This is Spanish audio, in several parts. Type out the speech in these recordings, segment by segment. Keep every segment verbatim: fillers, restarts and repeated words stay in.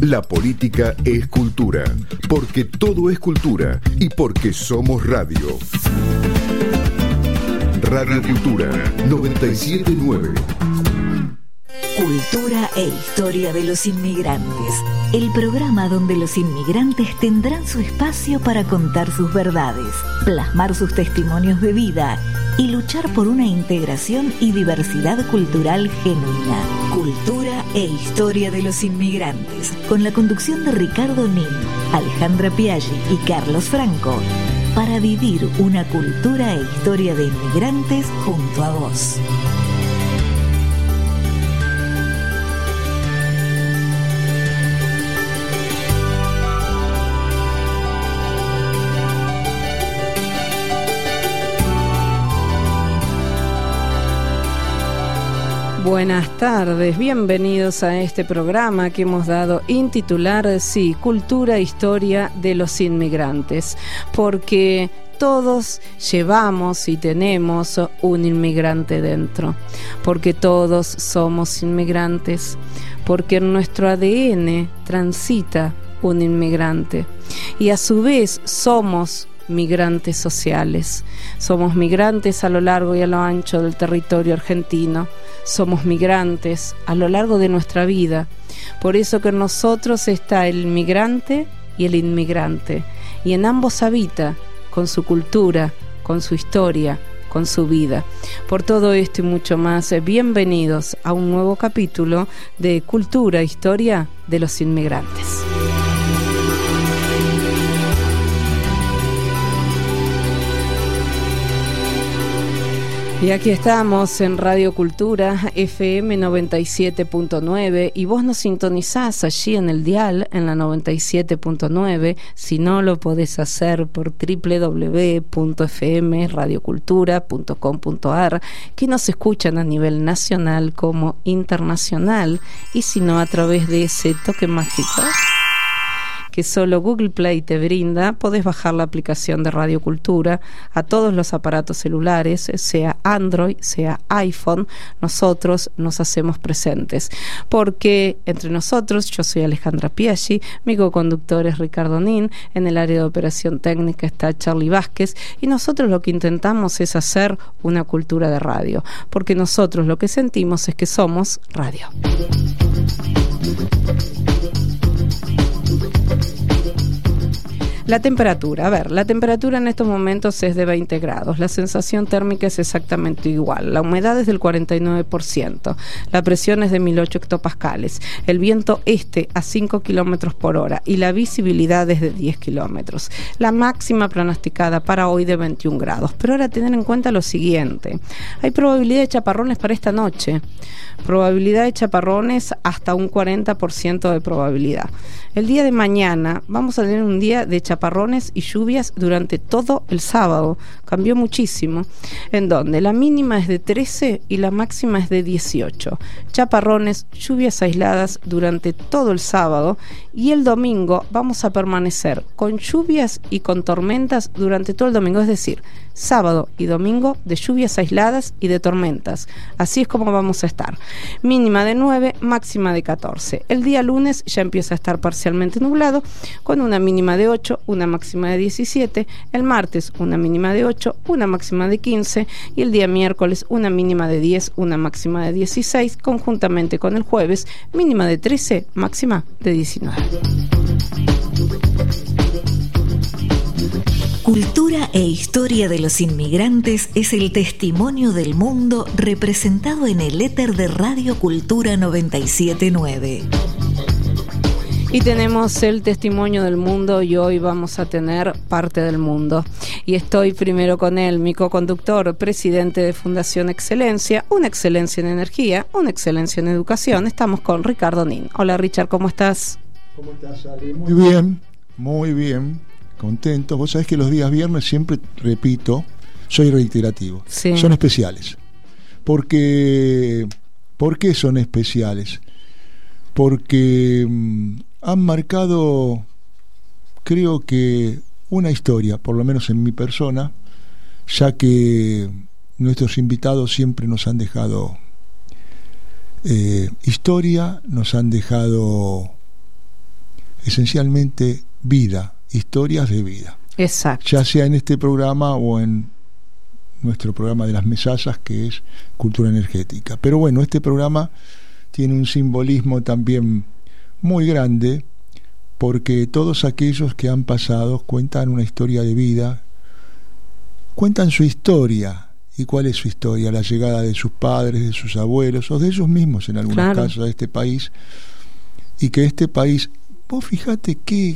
La política es cultura, porque todo es cultura y porque somos radio. Radio Cultura noventa y siete punto nueve. Cultura e historia de los inmigrantes. El programa donde los inmigrantes tendrán su espacio para contar sus verdades, plasmar sus testimonios de vida y luchar por una integración y diversidad cultural genuina. Cultura e historia de los inmigrantes, con la conducción de Ricardo Nin, Alejandra Piaggi y Carlos Franco, para vivir una cultura e historia de inmigrantes junto a vos. Buenas tardes, bienvenidos a este programa que hemos dado intitular, sí, Cultura e Historia de los Inmigrantes, porque todos llevamos y tenemos un inmigrante dentro, porque todos somos inmigrantes, porque en nuestro A D N transita un inmigrante y a su vez somos migrantes sociales. Somos migrantes a lo largo y a lo ancho del territorio argentino. Somos migrantes a lo largo de nuestra vida. Por eso que en nosotros está el migrante y el inmigrante. Y en ambos habita con su cultura, con su historia, con su vida. Por todo esto y mucho más, bienvenidos a un nuevo capítulo de Cultura e Historia de los Inmigrantes. Y aquí estamos en Radio Cultura F M noventa y siete punto nueve y vos nos sintonizás allí en el dial en la noventa y siete punto nueve. Si no, lo podés hacer por doble u doble u doble u punto f m radio cultura punto com punto a r, que nos escuchan a nivel nacional como internacional, y si no, a través de ese toque mágico que solo Google Play te brinda. Podés bajar la aplicación de Radio Cultura a todos los aparatos celulares, sea Android, sea iPhone. Nosotros nos hacemos presentes, porque entre nosotros, yo soy Alejandra Piaggi, mi co-conductor es Ricardo Nin, en el área de operación técnica está Charlie Vázquez, y nosotros lo que intentamos es hacer una cultura de radio, porque nosotros lo que sentimos es que somos radio. La temperatura, a ver, la temperatura en estos momentos es de veinte grados, la sensación térmica es exactamente igual, la humedad es del cuarenta y nueve por ciento, la presión es de mil ocho hectopascales, el viento este a cinco kilómetros por hora y la visibilidad es de diez kilómetros. La máxima pronosticada para hoy de veintiún grados, pero ahora tener en cuenta lo siguiente: hay probabilidad de chaparrones para esta noche, probabilidad de chaparrones hasta un cuarenta por ciento de probabilidad. El día de mañana vamos a tener un día de chaparrones y lluvias durante todo el sábado. Cambió muchísimo, en donde la mínima es de trece y la máxima es de dieciocho. Chaparrones, lluvias aisladas durante todo el sábado, y el domingo vamos a permanecer con lluvias y con tormentas durante todo el domingo, es decir, sábado y domingo de lluvias aisladas y de tormentas. Así es como vamos a estar. Mínima de nueve, máxima de catorce. El día lunes ya empieza a estar parcialmente nublado, con una mínima de ocho, una máxima de diecisiete. El martes una mínima de ocho, una máxima de quince, y el día miércoles una mínima de diez, una máxima de dieciséis, conjuntamente con el jueves mínima de trece, máxima de diecinueve. Cultura e historia de los inmigrantes es el testimonio del mundo representado en el éter de Radio Cultura noventa y siete punto nueve. Y tenemos el testimonio del mundo, y hoy vamos a tener parte del mundo. Y estoy primero con él, mi co-conductor, presidente de Fundación Excelencia, una excelencia en energía, una excelencia en educación. Estamos con Ricardo Nin. Hola Richard, ¿cómo estás? ¿Cómo estás, Ale? Muy bien, muy bien, contento. Vos sabés que los días viernes siempre repito, soy reiterativo. Sí. Son especiales. Porque, ¿por qué son especiales? Porque mmm, han marcado, creo que, una historia, por lo menos en mi persona, ya que nuestros invitados siempre nos han dejado eh, historia, nos han dejado esencialmente vida, historias de vida. Exacto. Ya sea en este programa o en nuestro programa de las mesazas, que es Cultura Energética. Pero bueno, este programa tiene un simbolismo también muy grande, porque todos aquellos que han pasado cuentan una historia de vida, cuentan su historia. ¿Y cuál es su historia? La llegada de sus padres, de sus abuelos, o de ellos mismos en algunos Claro. casos a este país. Y que este país, vos fíjate qué,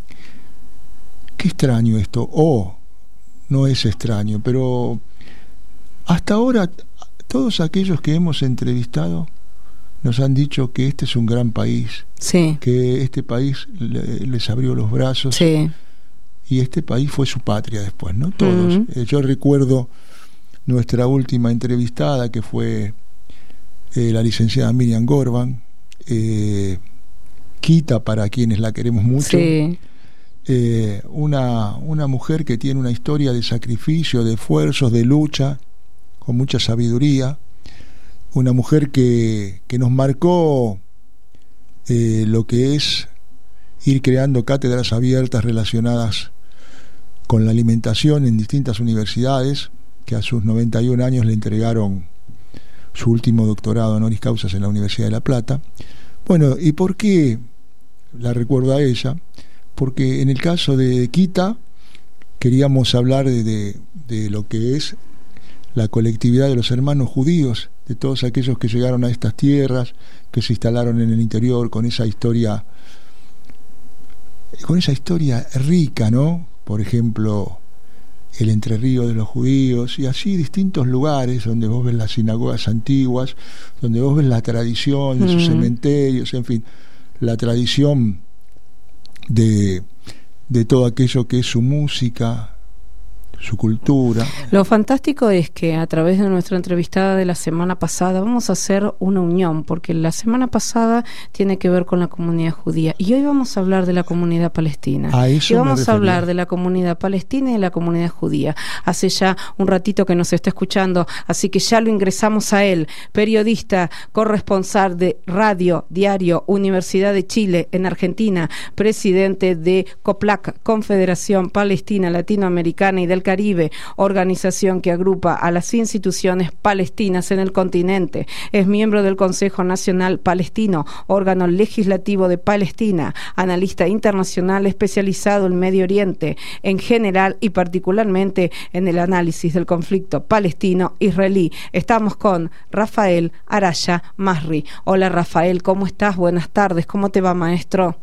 qué extraño esto, o no es extraño, pero hasta ahora todos aquellos que hemos entrevistado nos han dicho que este es un gran país, Sí. que este país le- les abrió los brazos, Sí. y este país fue su patria después, ¿no? Todos. Ujú. Eh, yo recuerdo nuestra última entrevistada, que fue eh, la licenciada Miriam Gorban, eh, Quita, para quienes la queremos mucho, Sí. eh, una, una mujer que tiene una historia de sacrificio, de esfuerzos, de lucha, con mucha sabiduría, una mujer que, que nos marcó eh, lo que es ir creando cátedras abiertas relacionadas con la alimentación en distintas universidades, que a sus noventa y un años le entregaron su último doctorado honoris causa en la Universidad de La Plata. Bueno, ¿y por qué la recuerdo a ella? Porque en el caso de Quita queríamos hablar de, de, de lo que es la colectividad de los hermanos judíos, de todos aquellos que llegaron a estas tierras, que se instalaron en el interior, con esa historia, con esa historia rica, ¿no? Por ejemplo, el Entre Ríos de los judíos, y así distintos lugares donde vos ves las sinagogas antiguas, donde vos ves la tradición de sus Mm. cementerios, en fin, la tradición de, de todo aquello que es su música, su cultura. Lo fantástico es que a través de nuestra entrevistada de la semana pasada vamos a hacer una unión, porque la semana pasada tiene que ver con la comunidad judía y hoy vamos a hablar de la comunidad palestina. A eso y me vamos a refería. hablar de la comunidad palestina y de la comunidad judía. Hace ya un ratito que nos está escuchando, así que ya lo ingresamos a él, periodista, corresponsal de Radio, Diario, Universidad de Chile en Argentina, presidente de COPLAC, Confederación Palestina Latinoamericana y del Caribe, organización que agrupa a las instituciones palestinas en el continente. Es miembro del Consejo Nacional Palestino, órgano legislativo de Palestina, analista internacional especializado en Medio Oriente en general y particularmente en el análisis del conflicto palestino-israelí. Estamos con Rafael Araya Masri. Hola Rafael, ¿cómo estás? Buenas tardes, ¿cómo te va, maestro?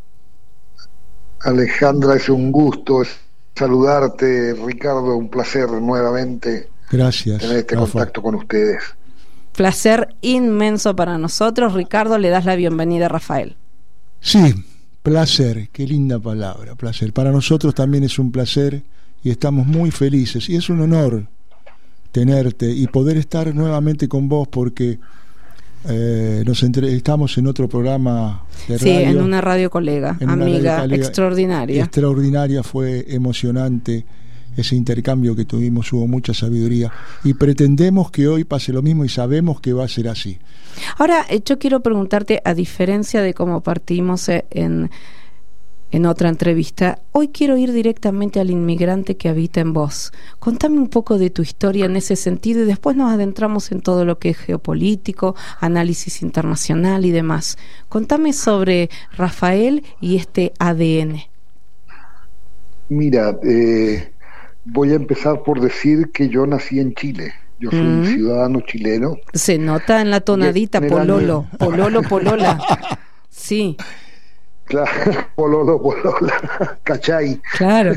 Alejandra, es un gusto saludarte, Ricardo, un placer nuevamente Gracias, tener este Rafa. contacto con ustedes. Placer inmenso para nosotros. Ricardo, le das la bienvenida a Rafael. Sí, placer, qué linda palabra, placer. Para nosotros también es un placer y estamos muy felices y es un honor tenerte y poder estar nuevamente con vos, porque eh, nos entrevistamos en otro programa de Sí, radio. en una radio colega, en una amiga, radio colega extraordinaria. Extraordinaria, fue emocionante ese intercambio que tuvimos, hubo mucha sabiduría y pretendemos que hoy pase lo mismo y sabemos que va a ser así. Ahora, eh, yo quiero preguntarte, a diferencia de cómo partimos eh, en, en otra entrevista, hoy quiero ir directamente al inmigrante que habita en vos. Contame un poco de tu historia en ese sentido y después nos adentramos en todo lo que es geopolítico, análisis internacional y demás. Contame sobre Rafael y este A D N. Mira, eh, voy a empezar por decir que yo nací en Chile. Yo soy Mm. ciudadano chileno. Se nota en la tonadita, En el pololo, año- pololo, polola. Sí, Claro, pololo, polola, ¿cachai? claro.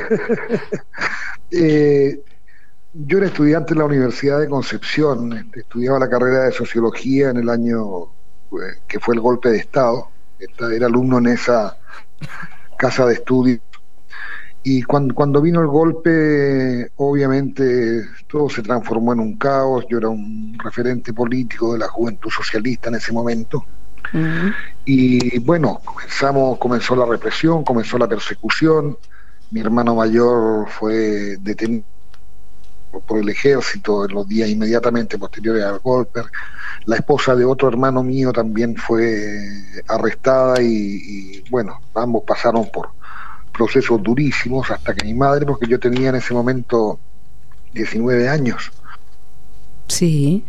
Eh, yo era estudiante en la Universidad de Concepción, este, estudiaba la carrera de Sociología en el año eh, que fue el golpe de Estado. Esta- Era alumno en esa casa de estudios. Y cuando, cuando vino el golpe, obviamente todo se transformó en un caos. Yo era un referente político de la Juventud Socialista en ese momento. Mm. Y bueno, comenzamos, comenzó la represión, comenzó la persecución. Mi hermano mayor fue detenido por el ejército en los días inmediatamente posteriores al golpe. La esposa de otro hermano mío también fue arrestada y, y bueno, ambos pasaron por procesos durísimos hasta que mi madre, porque yo tenía en ese momento diecinueve años. Sí.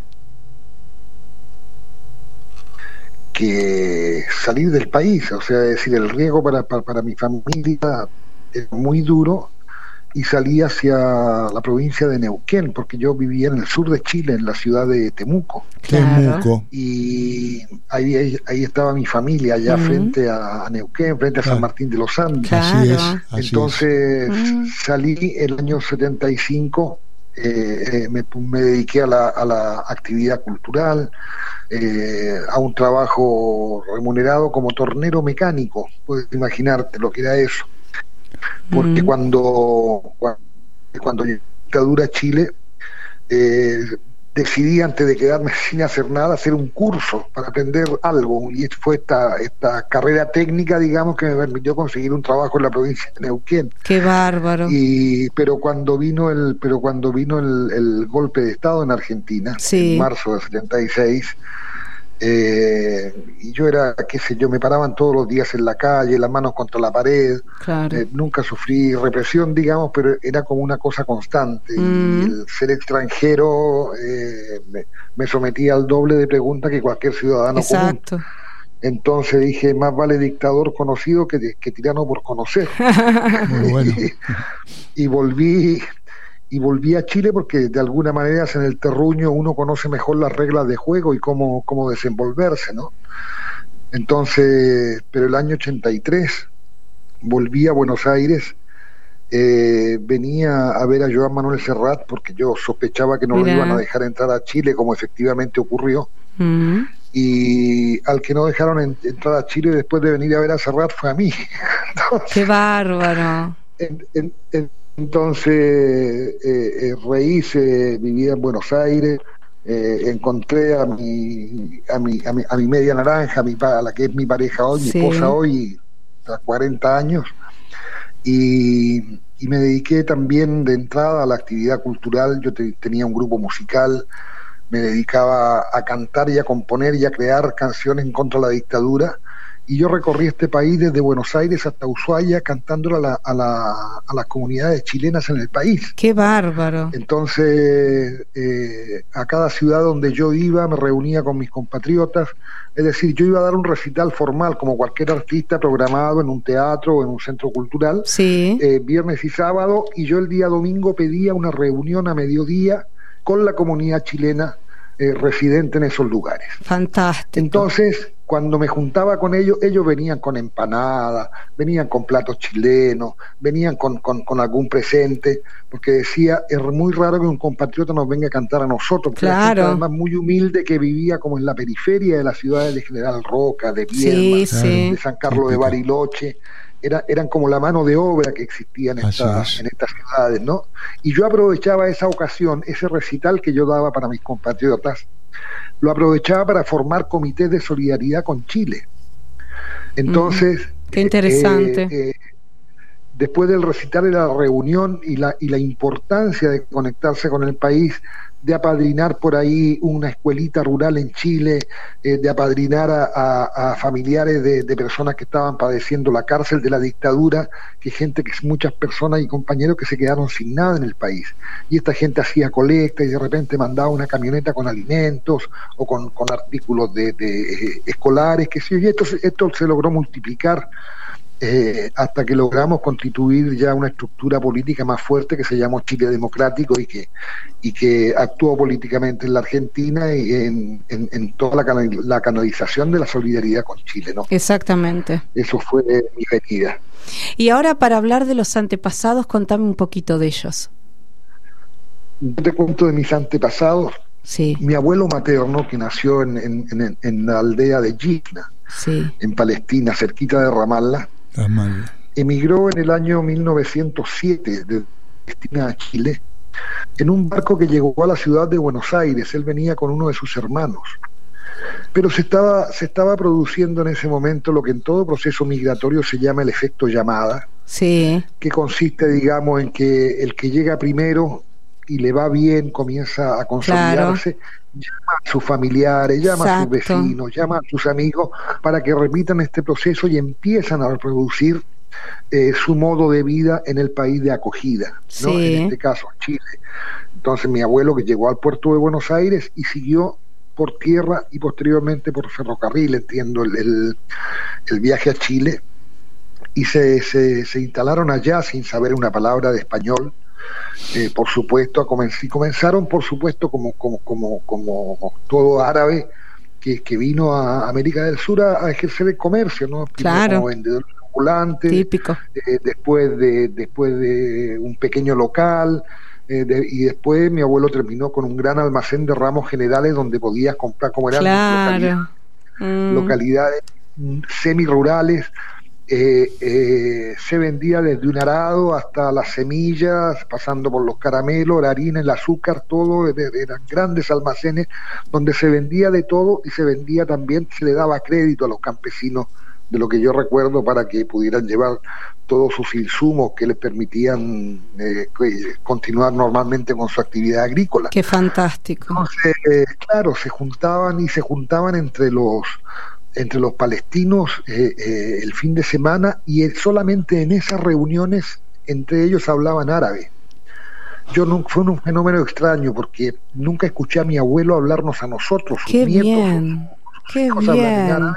Que salir del país, o sea, es decir, el riesgo para, para, para mi familia es muy duro, y salí hacia la provincia de Neuquén, porque yo vivía en el sur de Chile, en la ciudad de Temuco. Claro. Temuco. Y ahí, ahí, ahí estaba mi familia, allá uh-huh. frente a, a Neuquén, frente a claro. San Martín de los Andes. Claro. Así es. Así Entonces es. Uh-huh. salí el año setenta y cinco, eh, eh, me, me dediqué a la, a la actividad cultural, eh, a un trabajo remunerado como tornero mecánico. Puedes imaginarte lo que era eso. Porque mm. cuando, cuando cuando la dictadura Chile, eh, decidí, antes de quedarme sin hacer nada, hacer un curso para aprender algo, y fue esta, esta carrera técnica, digamos, que me permitió conseguir un trabajo en la provincia de Neuquén. ¡Qué bárbaro! Y pero cuando vino el pero cuando vino el, el golpe de Estado en Argentina, sí. en marzo del setenta y seis, Eh, y yo era, qué sé yo, me paraban todos los días en la calle, las manos contra la pared. Claro. Eh, nunca sufrí represión, digamos, pero era como una cosa constante. Mm. Y el ser extranjero eh, me, me sometía al doble de preguntas que cualquier ciudadano Exacto. común. Entonces dije, más vale dictador conocido que, que tirano por conocer. Muy bueno. y, y volví y volví a Chile porque de alguna manera en el terruño uno conoce mejor las reglas de juego y cómo, cómo desenvolverse, ¿no? Entonces, pero el año ochenta y tres volví a Buenos Aires, eh, venía a ver a Joan Manuel Serrat porque yo sospechaba que no Mira. lo iban a dejar entrar a Chile, como efectivamente ocurrió. Mm. Y al que no dejaron en, entrar a Chile después de venir a ver a Serrat fue a mí. Entonces, ¡qué bárbaro! En, en, en, entonces eh, eh, rehice, vivía en Buenos Aires, eh, encontré a mi, a mi a mi a mi media naranja, a, mi, a la que es mi pareja hoy, sí. mi esposa hoy, a cuarenta años, y, y me dediqué también de entrada a la actividad cultural. Yo te, tenía un grupo musical, me dedicaba a cantar y a componer y a crear canciones en contra de la dictadura. Y yo recorrí este país desde Buenos Aires hasta Ushuaia cantándole a, la, a, la, a las comunidades chilenas en el país. ¡Qué bárbaro! Entonces, eh, a cada ciudad donde yo iba me reunía con mis compatriotas. Es decir, yo iba a dar un recital formal como cualquier artista programado en un teatro o en un centro cultural, sí. eh, viernes y sábado, y yo el día domingo pedía una reunión a mediodía con la comunidad chilena eh, residente en esos lugares. Fantástico. Entonces, cuando me juntaba con ellos, ellos venían con empanadas, venían con platos chilenos, venían con, con, con algún presente, porque decía, es muy raro que un compatriota nos venga a cantar a nosotros, porque claro. la gente además muy humilde que vivía como en la periferia de las ciudades de General Roca, de Viedma, sí, sí. de San Carlos de Bariloche, era, eran como la mano de obra que existía en, esta, en estas ciudades, ¿no? Y yo aprovechaba esa ocasión, ese recital que yo daba para mis compatriotas, lo aprovechaba para formar comités de solidaridad con Chile. Entonces, mm, qué interesante. Eh, eh, después del recital era la reunión y la, y la importancia de conectarse con el país, de apadrinar por ahí una escuelita rural en Chile, eh, de apadrinar a, a, a familiares de, de personas que estaban padeciendo la cárcel de la dictadura, que gente, que muchas personas y compañeros que se quedaron sin nada en el país. Y esta gente hacía colecta y de repente mandaba una camioneta con alimentos o con, con artículos de, de eh, escolares, que sí, y esto, esto se logró multiplicar Eh, hasta que logramos constituir ya una estructura política más fuerte que se llamó Chile Democrático y que y que actuó políticamente en la Argentina y en, en, en toda la, canal, la canalización de la solidaridad con Chile, ¿no? Exactamente. Eso fue mi venida. Y ahora, para hablar de los antepasados, contame un poquito de ellos. Yo te cuento de mis antepasados. Sí. Mi abuelo materno, que nació en, en, en, en la aldea de Yitna, sí. en Palestina, cerquita de Ramallah, Ramallah, emigró en el año mil novecientos siete de Palestina a Chile en un barco que llegó a la ciudad de Buenos Aires. Él venía con uno de sus hermanos, pero se estaba, se estaba produciendo en ese momento lo que en todo proceso migratorio se llama el efecto llamada, sí. que consiste, digamos, en que el que llega primero y le va bien, comienza a consolidarse, claro. llama a sus familiares, llama Exacto. a sus vecinos, llama a sus amigos para que repitan este proceso y empiezan a reproducir eh, su modo de vida en el país de acogida, ¿no? Sí. En este caso, Chile. Entonces mi abuelo, que llegó al puerto de Buenos Aires y siguió por tierra y posteriormente por ferrocarril, entiendo, el, el, el viaje a Chile, y se, se, se instalaron allá sin saber una palabra de español, eh, por supuesto, a comenz y comenzaron, por supuesto, como, como, como, como todo árabe que, que vino a América del Sur a, a ejercer el comercio, ¿no? Claro. Como vendedor ambulante, típico. Eh, después, de, después de un pequeño local, eh, de, y después mi abuelo terminó con un gran almacén de ramos generales donde podías comprar, como eran claro. localidades, mm. localidades semi-rurales. Eh, eh, se vendía desde un arado hasta las semillas, pasando por los caramelos, la harina, el azúcar, todo, eran grandes almacenes donde se vendía de todo y se vendía también, se le daba crédito a los campesinos, de lo que yo recuerdo, para que pudieran llevar todos sus insumos que les permitían eh, continuar normalmente con su actividad agrícola. ¡Qué fantástico! Entonces, eh, claro, se juntaban y se juntaban entre los entre los palestinos eh, eh, el fin de semana, y eh, solamente en esas reuniones entre ellos hablaban árabe. Yo no, fue un fenómeno extraño porque nunca escuché a mi abuelo hablarnos a nosotros, sus ¡Qué nietos, bien! sus ¡Qué hijos bien! hablan en árabe.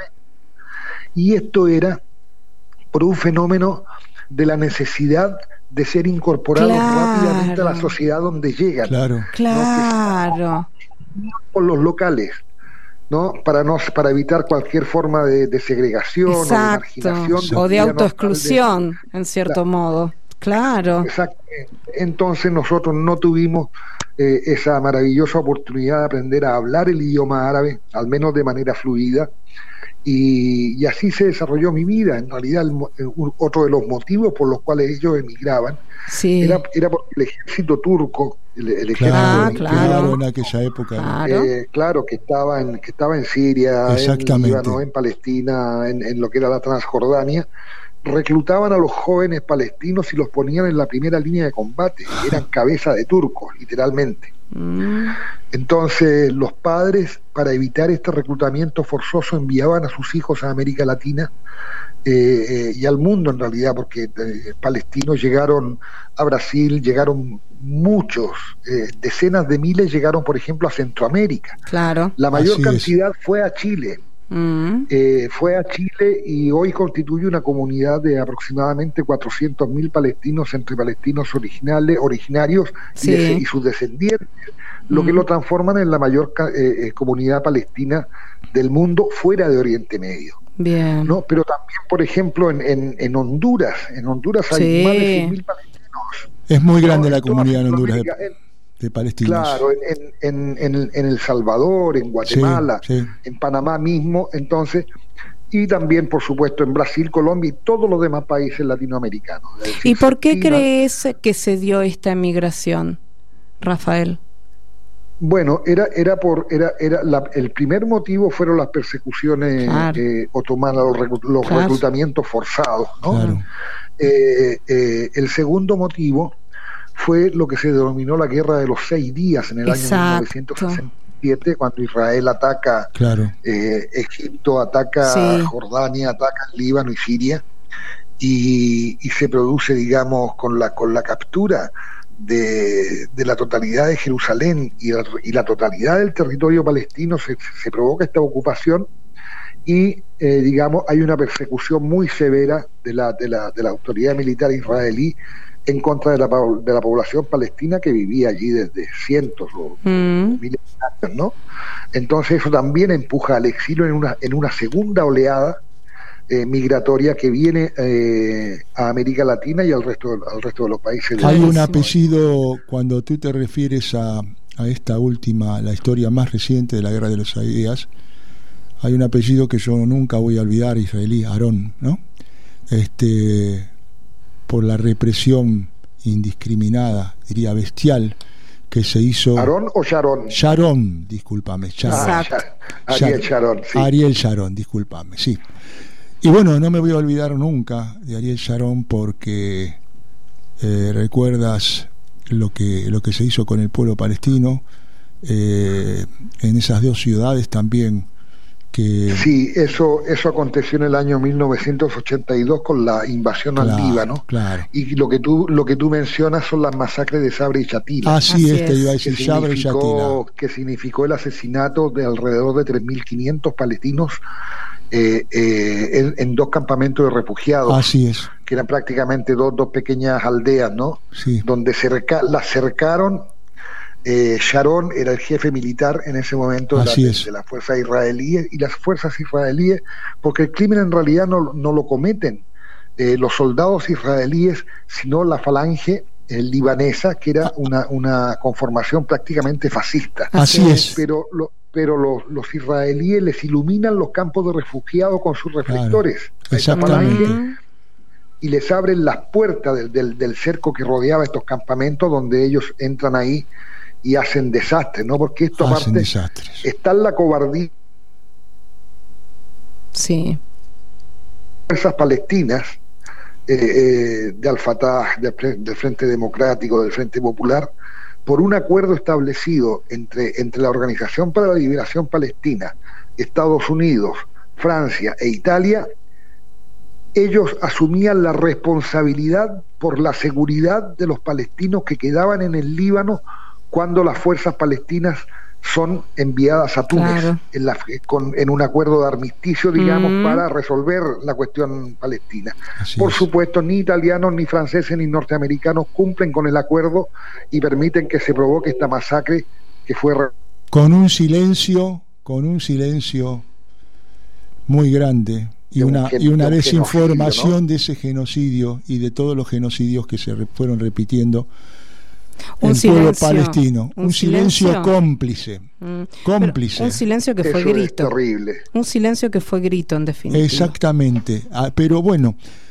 Y esto era por un fenómeno de la necesidad de ser incorporados claro. rápidamente a la sociedad donde llegan. Claro, claro. ¿no? Por los locales, ¿no? Para no para evitar cualquier forma de, de segregación Exacto. o de marginación o de autoexclusión, de, en cierto claro. modo. Claro. Exacto. Entonces nosotros no tuvimos eh, esa maravillosa oportunidad de aprender a hablar el idioma árabe, al menos de manera fluida. Y, y así se desarrolló mi vida. En realidad, el, el, otro de los motivos por los cuales ellos emigraban sí. era, era porque el ejército turco, el, el ejército claro, de, claro, en aquella época, claro, eh, claro que estaba en que estaba en Siria, en Líbano, en Palestina, en, en lo que era la Transjordania, reclutaban a los jóvenes palestinos y los ponían en la primera línea de combate. Eran cabeza de turcos, literalmente. Mm. Entonces los padres, para evitar este reclutamiento forzoso, enviaban a sus hijos a América Latina eh, eh, y al mundo en realidad, porque eh, palestinos llegaron a Brasil, llegaron muchos, eh, decenas de miles llegaron, por ejemplo, a Centroamérica. Claro. La mayor Así cantidad es. fue a Chile. Mm. Eh, fue a Chile y hoy constituye una comunidad de aproximadamente cuatrocientos mil palestinos, entre palestinos originales, originarios sí. y, y sus descendientes, lo mm. que lo transforman en la mayor eh, comunidad palestina del mundo fuera de Oriente Medio. Bien. ¿No? Pero también, por ejemplo, en, en, en Honduras, en Honduras hay sí. más de cien mil palestinos. Es muy grande ¿no? la comunidad en Honduras. De, en, de palestinos. Claro, en, en, en, en El Salvador, en Guatemala, sí, sí. en Panamá mismo, entonces, y también, por supuesto, en Brasil, Colombia y todos los demás países latinoamericanos. Es decir, ¿Y por qué estima, crees que se dio esta migración, Rafael? Bueno, era era por era era la, el primer motivo fueron las persecuciones claro. eh, otomanas, los, reclut, los claro. reclutamientos forzados, ¿no? Claro. Eh, eh, el segundo motivo fue lo que se denominó la Guerra de los Seis Días en el Exacto. año mil novecientos sesenta y siete, cuando Israel ataca claro. eh, Egipto, ataca sí. Jordania, ataca Líbano y Siria, y, y se produce, digamos, con la con la captura de, de la totalidad de Jerusalén y, el, y la totalidad del territorio palestino, se, se provoca esta ocupación y, eh, digamos, hay una persecución muy severa de la, de la, de la autoridad militar israelí en contra de la, de la población palestina que vivía allí desde cientos o mm. miles de años, ¿no? Entonces eso también empuja al exilio en una, en una segunda oleada eh, migratoria que viene eh, a América Latina y al resto, al resto de los países. Hay un apellido, cuando tú te refieres a, a esta última, la historia más reciente de la Guerra de los Seis Días, hay un apellido que yo nunca voy a olvidar, israelí, Aarón, ¿no? Este... por la represión indiscriminada, diría bestial, que se hizo... ¿Aarón o Sharon? Sharon, discúlpame. Sharon. Ah, Ariel Sharon, sí. Ariel Sharon, discúlpame, sí. Y bueno, no me voy a olvidar nunca de Ariel Sharon porque eh, recuerdas lo que lo que se hizo con el pueblo palestino eh, en esas dos ciudades también. Que... Sí, eso eso aconteció en el año mil novecientos ochenta y dos con la invasión claro, al Líbano. Claro. Y lo que tú lo que tú mencionas son las masacres de Sabra y Shatila. Así, Así es, te iba a decir, Sabra y Shatila. Que significó el asesinato de alrededor de tres mil quinientos palestinos eh, eh, en, en dos campamentos de refugiados. Así es. Que eran prácticamente dos, dos pequeñas aldeas, ¿no? Sí. Donde cerca, las cercaron. Eh, Sharon era el jefe militar en ese momento de, la, de, de las fuerzas israelíes, y las fuerzas israelíes, porque el crimen en realidad no, no lo cometen eh, los soldados israelíes, sino la falange eh, libanesa, que era una, una conformación prácticamente fascista. Así es. Pero, lo, pero los, los israelíes les iluminan los campos de refugiados con sus reflectores. Claro, exactamente. Y les abren las puertas del, del, del cerco que rodeaba estos campamentos, donde ellos entran ahí y hacen desastres, ¿no? Porque esto hacen aparte desastres. Está en la cobardía. Sí. Fuerzas palestinas eh, eh, de Al-Fatah, de, del Frente Democrático, del Frente Popular, por un acuerdo establecido entre, entre la Organización para la Liberación Palestina, Estados Unidos, Francia e Italia, ellos asumían la responsabilidad por la seguridad de los palestinos que quedaban en el Líbano cuando las fuerzas palestinas son enviadas a Túnez, claro. en, la, con, en un acuerdo de armisticio, digamos, mm. para resolver la cuestión palestina. Así Por es. supuesto, ni italianos, ni franceses, ni norteamericanos cumplen con el acuerdo y permiten que se provoque esta masacre que fue... Con un silencio, con un silencio muy grande y una, gen, y una desinformación, ¿no?, de ese genocidio y de todos los genocidios que se re, fueron repitiendo. Un el silencio, pueblo palestino, un, un silencio, silencio cómplice, mm. cómplice. Pero un silencio que fue Eso grito. Es terrible. Un silencio que fue grito, en definitiva. Exactamente. Ah, pero bueno.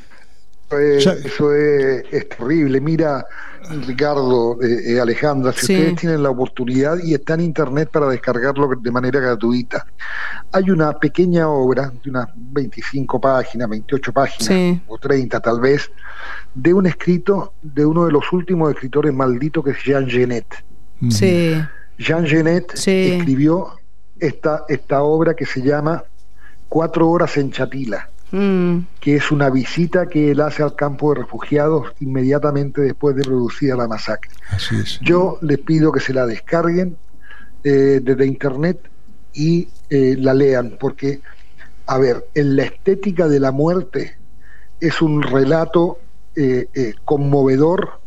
Eh, ya... Eso es, es terrible. Mira, Ricardo, eh, eh, Alejandra, si sí. ustedes tienen la oportunidad y está en internet para descargarlo de manera gratuita, hay una pequeña obra de unas veinticinco páginas, veintiocho páginas, sí. o treinta tal vez, de un escrito de uno de los últimos escritores malditos, que es Jean Genet. Sí. Jean Genet sí. escribió esta, esta obra que se llama Cuatro horas en Shatila, mm. que es una visita que él hace al campo de refugiados inmediatamente después de producida la masacre. Así es. Yo les pido que se la descarguen eh, desde internet y eh, la lean, porque, a ver, en la estética de la muerte es un relato Eh, eh, conmovedor,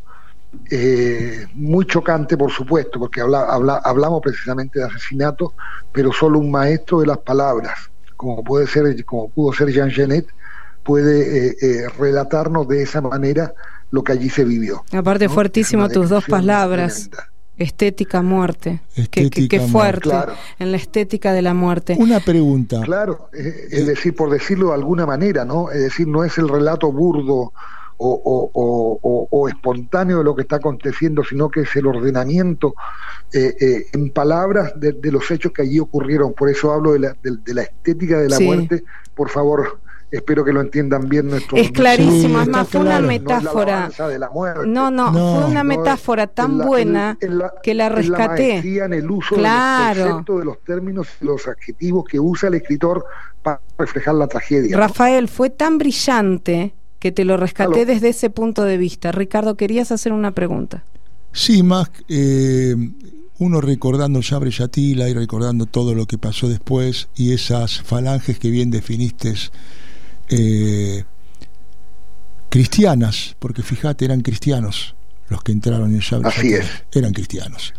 eh, muy chocante, por supuesto, porque habla, habla, hablamos precisamente de asesinato, pero solo un maestro de las palabras, como puede ser, como pudo ser Jean Genet, puede eh, eh, relatarnos de esa manera lo que allí se vivió. Aparte, ¿no? Fuertísimo tus dos palabras. Tremenda. Estética muerte, estética, que, que, que fuerte, claro. En la estética de la muerte. Una pregunta. Claro, es, es decir, por decirlo de alguna manera, ¿no? Es decir, no es el relato burdo O, o, o, o espontáneo de lo que está aconteciendo, sino que es el ordenamiento eh, eh, en palabras de, de los hechos que allí ocurrieron. Por eso hablo de la, de, de la estética de la sí. muerte. Por favor, espero que lo entiendan bien nuestros... Es clarísimo, sí, es más, fue claro. una metáfora. No, es la muerte. no, no, no, fue una no, metáfora tan la, buena en la, que la rescaté. En, la en el uso claro. de los conceptos, de los términos y los adjetivos que usa el escritor para reflejar la tragedia. Rafael, ¿no? fue tan brillante que te lo rescaté ¿Aló? Desde ese punto de vista. Ricardo, querías hacer una pregunta. Sí, más eh, uno recordando Sabra y Shatila y recordando todo lo que pasó después y esas falanges que bien definiste, eh, cristianas, porque fíjate, eran cristianos los que entraron en Sabra y Shatila. Así es. Eran cristianos.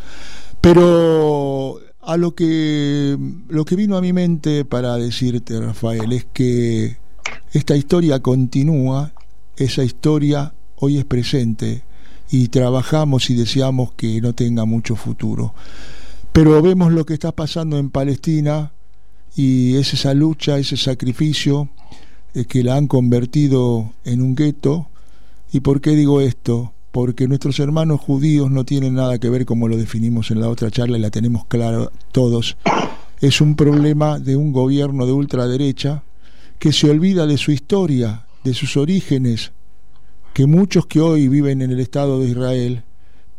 Pero a lo que lo que vino a mi mente para decirte, Rafael, es que esta historia continúa, esa historia hoy es presente y trabajamos y deseamos que no tenga mucho futuro. Pero vemos lo que está pasando en Palestina y es esa lucha, ese sacrificio eh, que la han convertido en un gueto. ¿Y por qué digo esto? Porque nuestros hermanos judíos no tienen nada que ver, como lo definimos en la otra charla y la tenemos claro todos. Es un problema de un gobierno de ultraderecha que se olvida de su historia, de sus orígenes, que muchos que hoy viven en el Estado de Israel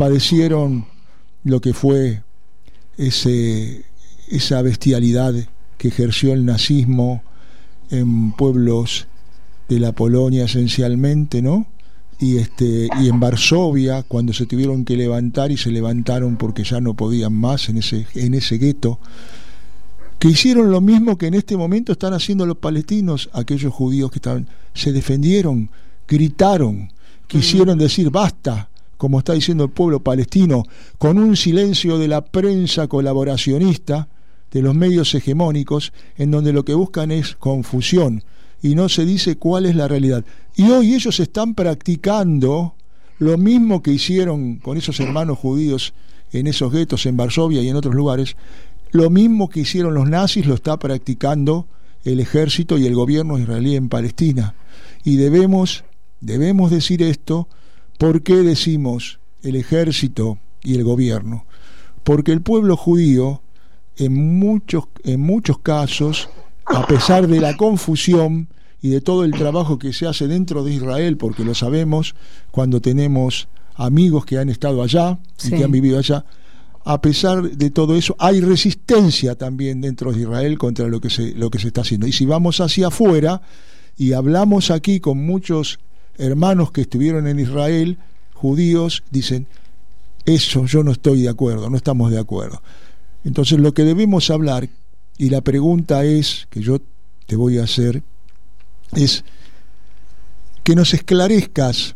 padecieron lo que fue ese, esa bestialidad que ejerció el nazismo en pueblos de la Polonia esencialmente, ¿no? Y este y en Varsovia, cuando se tuvieron que levantar y se levantaron porque ya no podían más en ese en ese gueto, que hicieron lo mismo que en este momento están haciendo los palestinos, aquellos judíos que estaban, se defendieron, gritaron, quisieron decir basta, como está diciendo el pueblo palestino, con un silencio de la prensa colaboracionista, de los medios hegemónicos, en donde lo que buscan es confusión y no se dice cuál es la realidad. Y hoy ellos están practicando lo mismo que hicieron con esos hermanos judíos en esos guetos en Varsovia y en otros lugares. Lo mismo que hicieron los nazis lo está practicando el ejército y el gobierno israelí en Palestina. Y debemos, debemos decir esto. ¿Por qué decimos el ejército y el gobierno? Porque el pueblo judío, en muchos, en muchos casos, a pesar de la confusión y de todo el trabajo que se hace dentro de Israel, porque lo sabemos cuando tenemos amigos que han estado allá y sí. que han vivido allá, a pesar de todo eso, hay resistencia también dentro de Israel contra lo que se, lo que se está haciendo. Y si vamos hacia afuera y hablamos aquí con muchos hermanos que estuvieron en Israel, judíos, dicen, eso yo no estoy de acuerdo, no estamos de acuerdo. Entonces lo que debemos hablar, y la pregunta es, que yo te voy a hacer, es que nos esclarezcas,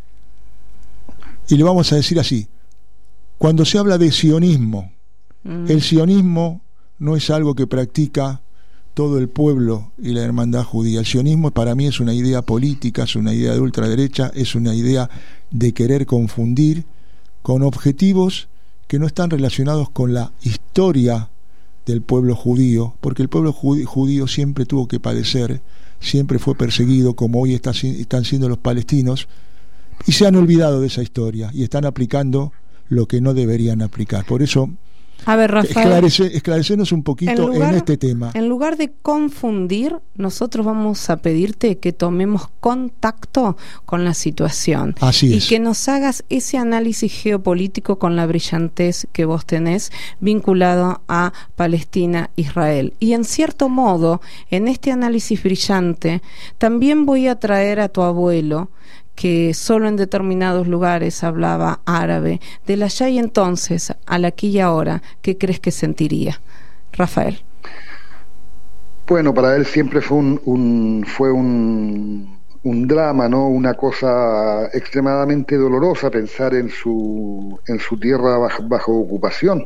y le vamos a decir así, cuando se habla de sionismo, mm. el sionismo no es algo que practica todo el pueblo y la hermandad judía. El sionismo para mí es una idea política, es una idea de ultraderecha, es una idea de querer confundir con objetivos que no están relacionados con la historia del pueblo judío, porque el pueblo judío siempre tuvo que padecer, siempre fue perseguido, como hoy está, están siendo los palestinos, y se han olvidado de esa historia y están aplicando lo que no deberían aplicar. Por eso, a ver, Rafael, esclarece, esclarecernos un poquito en, lugar, en este tema. En lugar de confundir, nosotros vamos a pedirte que tomemos contacto con la situación. Así y es. que nos hagas ese análisis geopolítico con la brillantez que vos tenés vinculado a Palestina, Israel. Y en cierto modo, en este análisis brillante, también voy a traer a tu abuelo, que solo en determinados lugares hablaba árabe, del allá y entonces, al aquí y ahora, ¿qué crees que sentiría? Rafael. Bueno, para él siempre fue un, un fue un, un drama, ¿no? Una cosa extremadamente dolorosa pensar en su en su tierra bajo, bajo ocupación.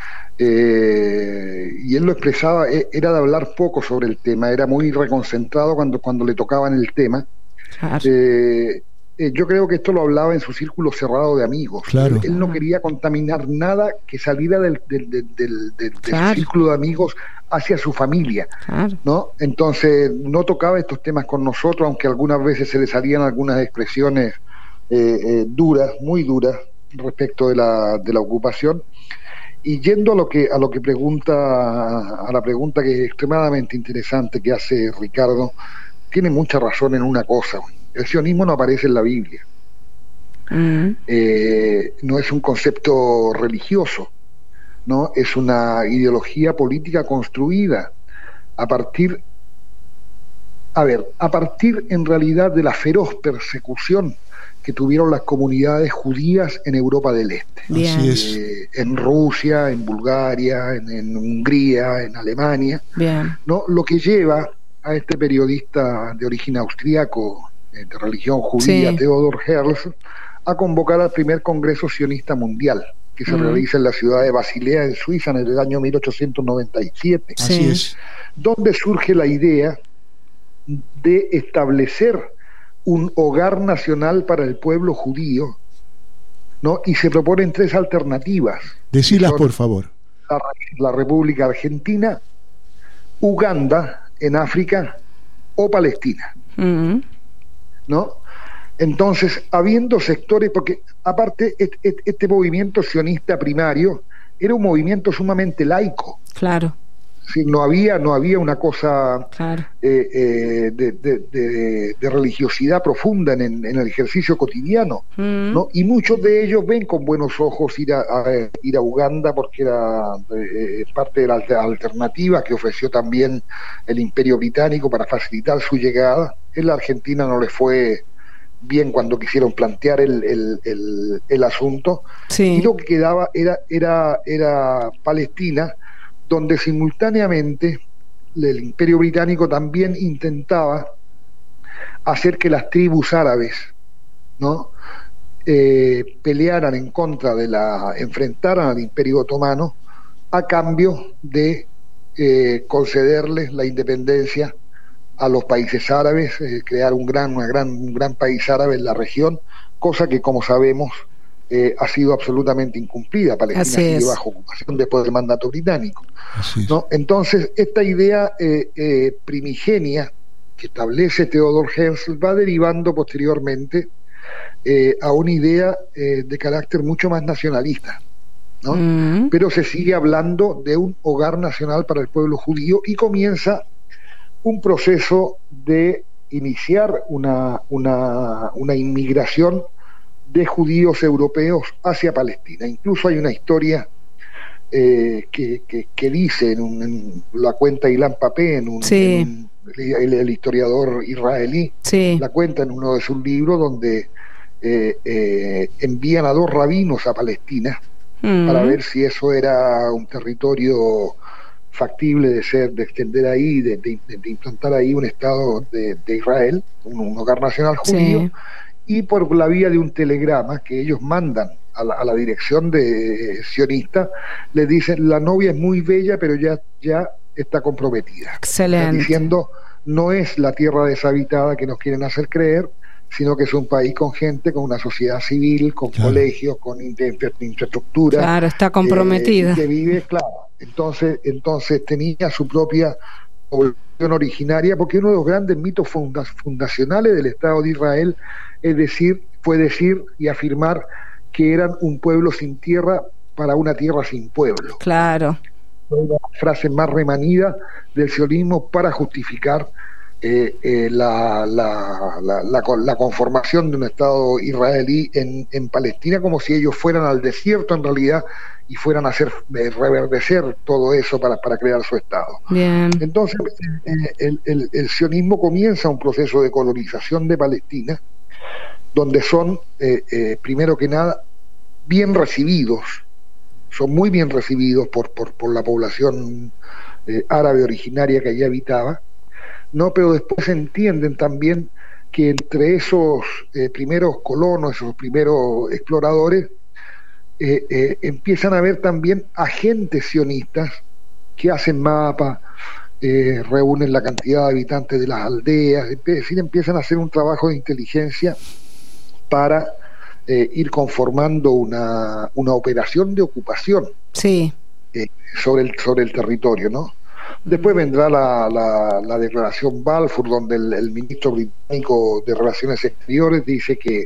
Eh, y él lo expresaba, era de hablar poco sobre el tema, era muy reconcentrado cuando, cuando le tocaban el tema. Claro. Eh, Eh, yo creo que esto lo hablaba en su círculo cerrado de amigos. Claro. Él, él no quería contaminar nada que saliera del, del, del, del, del, claro. del círculo de amigos hacia su familia, claro. ¿no? Entonces no tocaba estos temas con nosotros, aunque algunas veces se le salían algunas expresiones eh, eh, duras, muy duras, respecto de la, de la ocupación. Y yendo a lo que a lo que pregunta, a la pregunta que es extremadamente interesante que hace Ricardo, tiene mucha razón en una cosa. El sionismo no aparece en la Biblia. Mm. Eh, no es un concepto religioso, ¿no? Es una ideología política construida a partir, a ver, a partir en realidad de la feroz persecución que tuvieron las comunidades judías en Europa del Este. Bien. Así es. Eh, en Rusia, en Bulgaria, en, en Hungría, en Alemania. Bien. ¿No? Lo que lleva a este periodista de origen austríaco, de religión judía, sí. Theodor Herzl, a convocar al primer Congreso Sionista Mundial, que se mm. realiza en la ciudad de Basilea, en Suiza, en el año mil ochocientos noventa y siete. Sí. Así es. Donde surge la idea de establecer un hogar nacional para el pueblo judío, ¿no? Y se proponen tres alternativas. Decilas, por favor. La, la República Argentina, Uganda, en África, o Palestina. Mm. ¿No? Entonces, habiendo sectores, porque aparte este, este movimiento sionista primario era un movimiento sumamente laico. Claro. Sí, no había, no había una cosa claro. eh, eh, de, de, de, de religiosidad profunda en, en el ejercicio cotidiano, mm. ¿no? Y muchos de ellos ven con buenos ojos ir a, a ir a Uganda porque era eh, parte de la alternativa que ofreció también el Imperio Británico para facilitar su llegada. En la Argentina no les fue bien cuando quisieron plantear el, el, el, el asunto, sí. Y lo que quedaba era, era, era Palestina, donde simultáneamente el Imperio Británico también intentaba hacer que las tribus árabes, ¿no? eh, pelearan en contra de la, enfrentaran al Imperio Otomano a cambio de eh, concederles la independencia a los países árabes, eh, crear un gran, una gran, un gran país árabe en la región, cosa que, como sabemos, Eh, ha sido absolutamente incumplida. Palestina sigue bajo ocupación después del mandato británico, ¿no? Entonces esta idea eh, eh, primigenia que establece Theodor Herzl va derivando posteriormente eh, a una idea eh, de carácter mucho más nacionalista, ¿no? Mm. Pero se sigue hablando de un hogar nacional para el pueblo judío y comienza un proceso de iniciar una, una, una inmigración de judíos europeos hacia Palestina. Incluso hay una historia eh, que, que, que dice, en, un, en la cuenta Ilan Papé, en un, sí. en un el, el historiador israelí, sí. la cuenta en uno de sus libros, donde eh, eh, envían a dos rabinos a Palestina mm. para ver si eso era un territorio factible de ser, de extender ahí, de, de, de implantar ahí un Estado de, de Israel, un, un hogar nacional judío. Sí. Y por la vía de un telegrama que ellos mandan a la, a la dirección de eh, sionista, les dicen: la novia es muy bella, pero ya, ya está comprometida. Excelente. Diciendo, no es la tierra deshabitada que nos quieren hacer creer, sino que es un país con gente, con una sociedad civil, con claro. colegios, con infraestructura. Claro, está comprometida. Eh, que vive, claro. Entonces, entonces tenía su propia población originaria, porque uno de los grandes mitos funda fundacionales del Estado de Israel es decir, fue decir y afirmar que eran un pueblo sin tierra para una tierra sin pueblo. Claro. Fue la frase más remanida del sionismo para justificar eh, eh, la, la, la, la, la conformación de un Estado israelí en, en Palestina, como si ellos fueran al desierto en realidad y fueran a hacer eh, reverdecer todo eso para, para crear su Estado. Bien. Entonces eh, el, el, el sionismo comienza un proceso de colonización de Palestina, donde son, eh, eh, primero que nada, bien recibidos, son muy bien recibidos por, por, por la población eh, árabe originaria que allí habitaba, ¿no? Pero después entienden también que entre esos eh, primeros colonos, esos primeros exploradores, eh, eh, empiezan a haber también agentes sionistas que hacen mapas, eh, reúnen la cantidad de habitantes de las aldeas, es decir, empiezan a hacer un trabajo de inteligencia para eh, ir conformando una, una operación de ocupación sí. eh, sobre, el, sobre el territorio, ¿no? Después vendrá la, la, la declaración Balfour, donde el, el ministro británico de Relaciones Exteriores dice que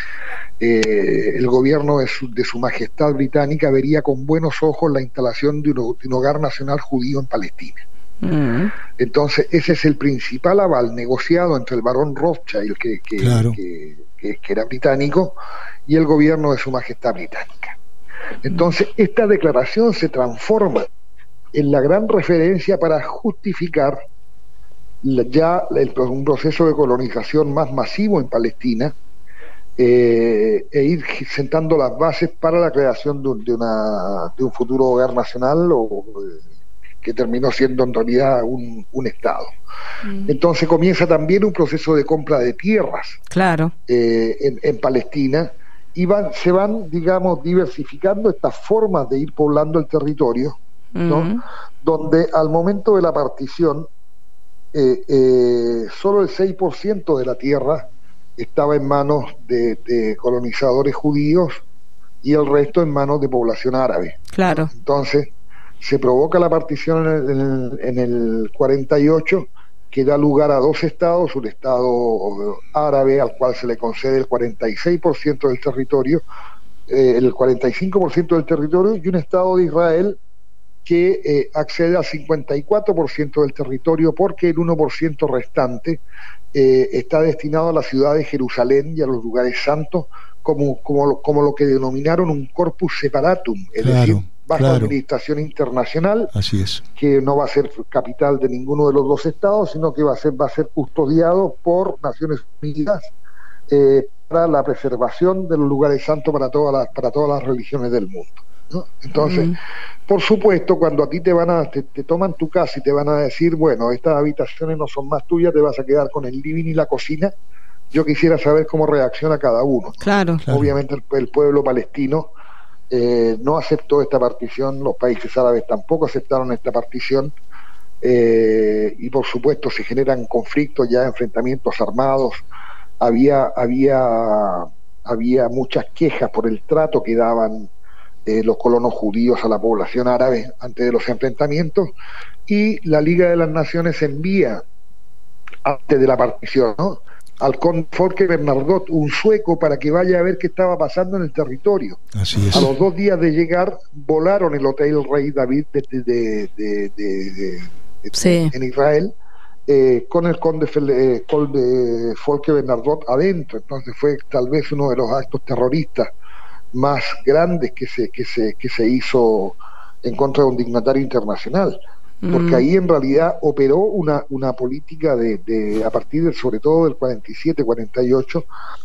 eh, el gobierno de su, de su majestad británica vería con buenos ojos la instalación de un, de un hogar nacional judío en Palestina. Mm. Entonces ese es el principal aval negociado entre el barón Rothschild, que, que, claro. que, que, que era británico, y el gobierno de su majestad británica. Entonces esta declaración se transforma en la gran referencia para justificar la, ya el, un proceso de colonización más masivo en Palestina, eh, e ir sentando las bases para la creación de un, de una, de un futuro hogar nacional o que terminó siendo en realidad un, un Estado. Mm. Entonces comienza también un proceso de compra de tierras, claro. eh, en, en Palestina, y van, se van, digamos, diversificando estas formas de ir poblando el territorio, ¿no? Mm. Donde al momento de la partición eh, eh, solo el seis por ciento de la tierra estaba en manos de, de colonizadores judíos y el resto en manos de población árabe. Claro. Entonces se provoca la partición en el, en el, en el cuarenta y ocho, que da lugar a dos estados, un estado árabe al cual se le concede el cuarenta y seis por ciento del territorio, eh, el cuarenta y cinco por ciento del territorio, y un estado de Israel que eh, accede al cincuenta y cuatro por ciento del territorio, porque el uno por ciento restante eh, está destinado a la ciudad de Jerusalén y a los lugares santos, como, como, como lo que denominaron un corpus separatum, es claro, decir, bajo claro. administración internacional. Así es. Que no va a ser capital de ninguno de los dos estados, sino que va a ser, va a ser custodiado por Naciones Unidas eh, para la preservación de los lugares santos para todas las, para todas las religiones del mundo, ¿no? Entonces, mm. por supuesto, cuando a ti te van a te, te toman tu casa y te van a decir, bueno, estas habitaciones no son más tuyas, te vas a quedar con el living y la cocina, yo quisiera saber cómo reacciona cada uno, ¿no? Claro, claro. Obviamente el, el pueblo palestino eh, no aceptó esta partición, los países árabes tampoco aceptaron esta partición, eh, y por supuesto se generan conflictos, ya enfrentamientos armados. Había, había, había muchas quejas por el trato que daban eh, los colonos judíos a la población árabe antes de los enfrentamientos, y la Liga de las Naciones envía, antes de la partición, ¿no?, al conde Folke Bernadotte, un sueco, para que vaya a ver qué estaba pasando en el territorio. Así es. A los dos días de llegar, volaron el Hotel Rey David de, de, de, de, de, de, sí. en Israel, Eh, con el conde, eh, conde Folke Bernadotte adentro. Entonces fue tal vez uno de los actos terroristas más grandes que se, que se, que se hizo en contra de un dignatario internacional, porque mm. ahí en realidad operó una, una política de, de, a partir de, sobre todo del cuarenta y siete cuarenta y ocho,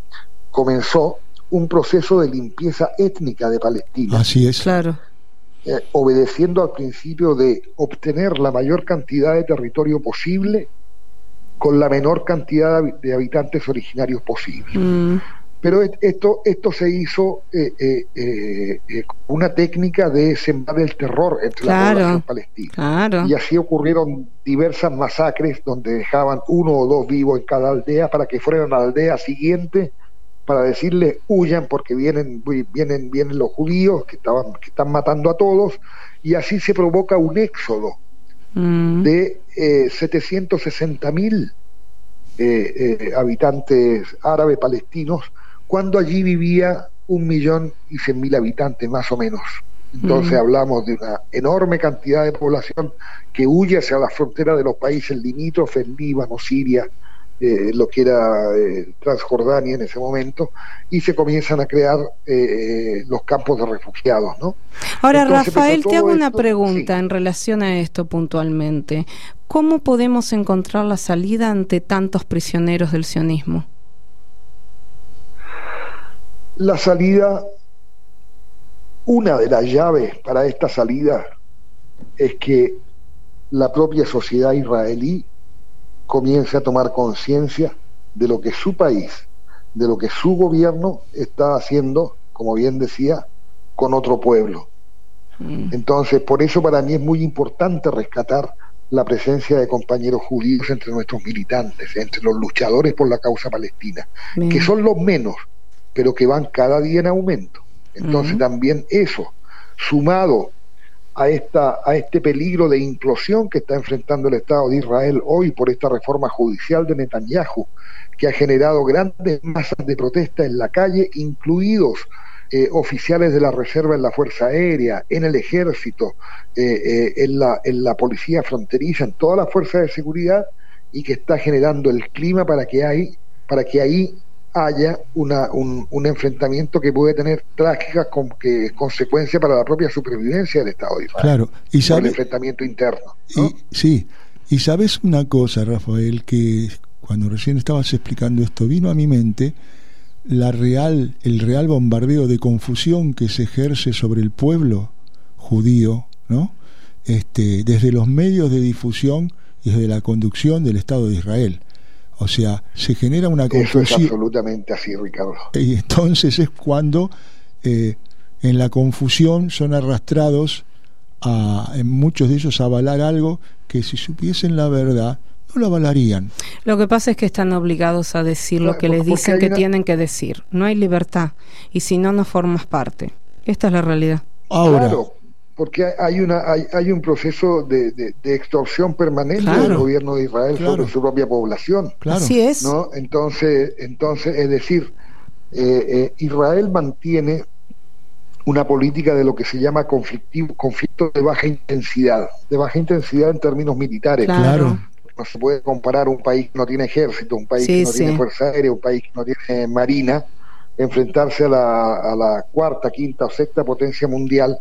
comenzó un proceso de limpieza étnica de Palestina. Así es. Claro. Eh, obedeciendo al principio de obtener la mayor cantidad de territorio posible con la menor cantidad de habitantes originarios posible. Mm. Pero esto, esto se hizo eh, eh, eh, eh, una técnica de sembrar el terror entre claro, la población palestina. Claro. Y así ocurrieron diversas masacres donde dejaban uno o dos vivos en cada aldea para que fueran a la aldea siguiente para decirles huyan porque vienen vienen vienen los judíos que estaban que están matando a todos, y así se provoca un éxodo mm. de eh, setecientos sesenta mil eh, eh, habitantes árabes palestinos, cuando allí vivía un millón y cien mil habitantes más o menos. Entonces mm. hablamos de una enorme cantidad de población que huye hacia la frontera de los países limítrofes, Líbano, Siria, Eh, lo que era eh, Transjordania en ese momento, y se comienzan a crear eh, los campos de refugiados, ¿no? Ahora, Entonces, Rafael, te hago esto, una pregunta, sí, en relación a esto puntualmente. ¿Cómo podemos encontrar la salida ante tantos prisioneros del sionismo? La salida, una de las llaves para esta salida es que la propia sociedad israelí comience a tomar conciencia de lo que su país, de lo que su gobierno está haciendo, como bien decía, con otro pueblo. Mm. Entonces, por eso para mí es muy importante rescatar la presencia de compañeros judíos entre nuestros militantes, entre los luchadores por la causa palestina, mm. que son los menos, pero que van cada día en aumento. Entonces, mm. también eso, sumado a esta a este peligro de implosión que está enfrentando el Estado de Israel hoy por esta reforma judicial de Netanyahu, que ha generado grandes masas de protesta en la calle, incluidos eh, oficiales de la reserva en la Fuerza Aérea, en el Ejército, eh, eh, en la en la Policía Fronteriza, en todas las fuerzas de seguridad, y que está generando el clima para que hay para que ahí haya una, un, un enfrentamiento que puede tener trágicas con, que, consecuencias para la propia supervivencia del Estado de Israel. Claro, y sabe, el enfrentamiento interno, ¿no? Y, sí, y sabes una cosa, Rafael, que cuando recién estabas explicando esto, vino a mi mente la real, el real bombardeo de confusión que se ejerce sobre el pueblo judío, ¿no? Este, desde los medios de difusión y desde la conducción del Estado de Israel. O sea, se genera una confusión. Eso es absolutamente así, Ricardo. Y entonces es cuando eh, en la confusión son arrastrados a, en muchos de ellos, a avalar algo que si supiesen la verdad no lo avalarían. Lo que pasa es que están obligados a decir lo que les dicen que una... tienen que decir. No hay libertad, y si no, no formas parte. Esta es la realidad. Ahora, claro, porque hay una hay, hay un proceso de, de, de extorsión permanente, claro, del gobierno de Israel, claro, sobre su propia población. Claro. Así es. ¿No? Entonces, entonces es decir, eh, eh, Israel mantiene una política de lo que se llama conflictivo, conflicto de baja intensidad, de baja intensidad en términos militares. Claro. No se puede comparar un país que no tiene ejército, un país Sí, que no sí. tiene fuerza aérea, un país que no tiene marina, enfrentarse a la, a la cuarta, quinta o sexta potencia mundial.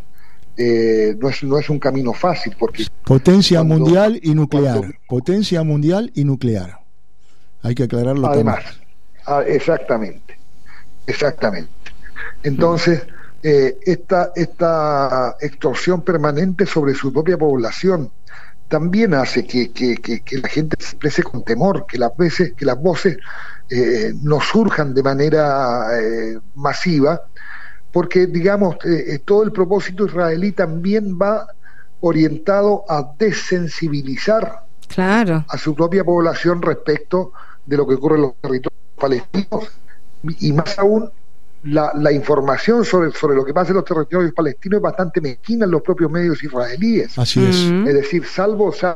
Eh, no es no es un camino fácil, porque Potencia cuando- mundial y nuclear. cuando- Potencia mundial y nuclear. Hay que aclararlo además, también. ah, exactamente, exactamente. Entonces, eh, esta, esta extorsión permanente sobre su propia población también hace que, que, que, que la gente se exprese con temor, que las veces, que las voces eh, no surjan de manera eh, masiva, porque, digamos, eh, todo el propósito israelí también va orientado a desensibilizar Claro. a su propia población respecto de lo que ocurre en los territorios palestinos, y más aún la, la información sobre, sobre lo que pasa en los territorios palestinos es bastante mezquina en los propios medios israelíes. Así es. Mm. Es decir, salvo, salvo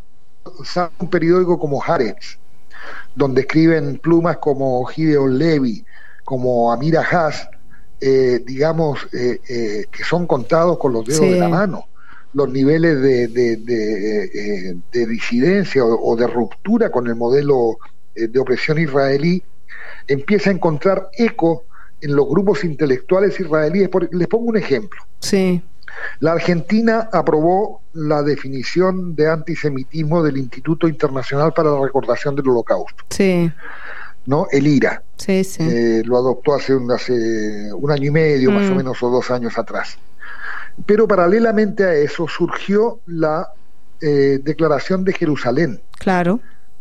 un periódico como Haaretz, donde escriben plumas como Gideon Levy, como Amir Haas, eh, digamos, eh, eh, que son contados con los dedos Sí. de la mano, los niveles de, de, de, eh, de disidencia o, o de ruptura con el modelo eh, de opresión israelí empieza a encontrar eco en los grupos intelectuales israelíes. Por, les pongo un ejemplo. Sí. La Argentina aprobó la definición de antisemitismo del Instituto Internacional para la Recordación del Holocausto, Sí. ¿no? El I R A. Sí, sí. Eh, lo adoptó hace un, hace un año y medio, Mm. más o menos, o dos años atrás. Pero paralelamente a eso surgió la eh, Declaración de Jerusalén, Claro.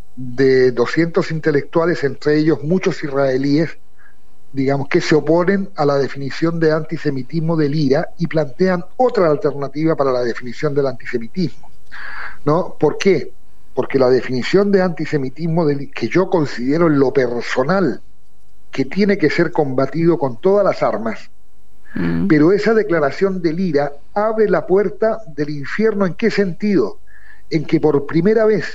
de doscientos intelectuales, entre ellos muchos israelíes, digamos, que se oponen a la definición de antisemitismo del I R A y plantean otra alternativa para la definición del antisemitismo, ¿no? ¿Por qué? Porque la definición de antisemitismo del, que yo considero en lo personal que tiene que ser combatido con todas las armas, Mm. pero esa declaración del I R A abre la puerta del infierno. ¿En qué sentido? En que por primera vez